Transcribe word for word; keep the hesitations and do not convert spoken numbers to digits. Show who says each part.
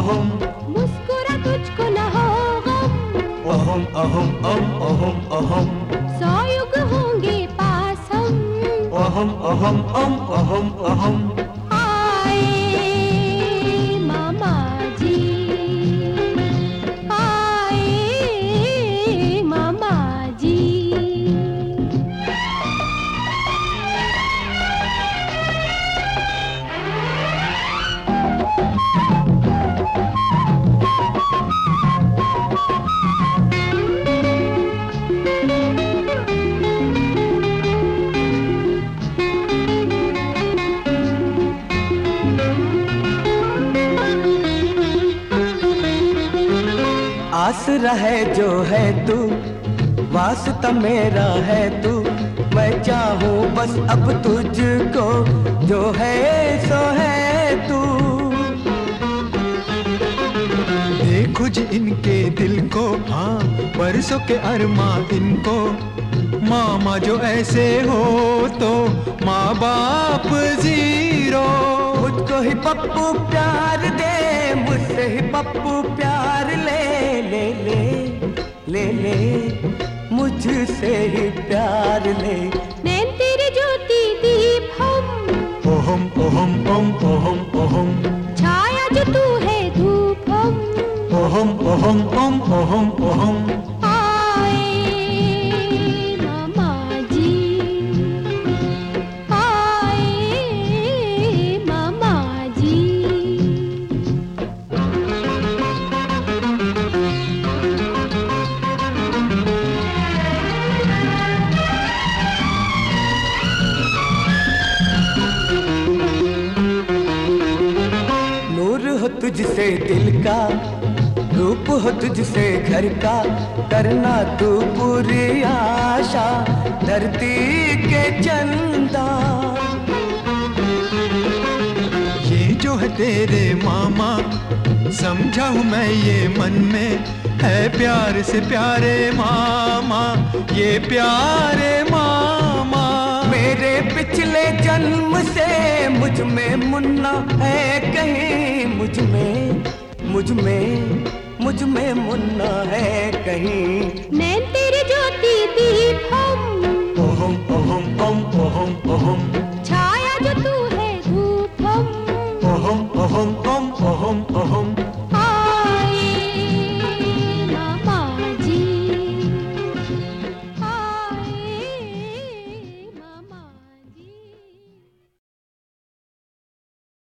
Speaker 1: अहम,
Speaker 2: मुस्कुरा तुझको न हो गम।
Speaker 1: अहम अहम अम अहम अहम,
Speaker 2: सौ युग होंगे पास हम।
Speaker 1: अहम अहम अम अहम अहम।
Speaker 2: आए मामा जी, आए मामा जी।
Speaker 1: आसरा है जो है तू, वास्ता मेरा है तू। मैं चाहूँ बस अब तुझको, जो है सो है तू।
Speaker 3: देखो जी इनके दिल को, हाँ बरसों के अरमा इनको। मामा जो ऐसे हो तो माँ बाप जीरो।
Speaker 1: मुझको ही पप्पू प्यार दे, मुझसे ही पप्पू प्यार ले ले ले ले ले, मुझसे ही प्यार ले।
Speaker 2: नैन तेरे ज्योति दीप हम।
Speaker 3: ओहम ओहम ओम ओहम ओहम,
Speaker 2: छाया जो तू है धूप हम।
Speaker 3: ओहम ओहम ओम ओहम ओहम।
Speaker 2: आए मामा जी, आए मामा जी।
Speaker 1: नूर हो तुझसे दिल का, रूप हो तुझसे घर का। करना तू पूरी आशा धरती के चंदा।
Speaker 3: ये जो है तेरे मामा, समझा हूँ मैं ये मन में। है प्यार से प्यारे मामा, ये प्यारे मामा।
Speaker 1: मेरे पिछले जन्म से मुझ में मुन्ना है कहीं। मुझ में मुझ में मुझ में मुन्ना है कहीं।
Speaker 2: नैन तेरे ज्योति दीप हम।
Speaker 1: ओहम ओहम ओम ओहम ओहम।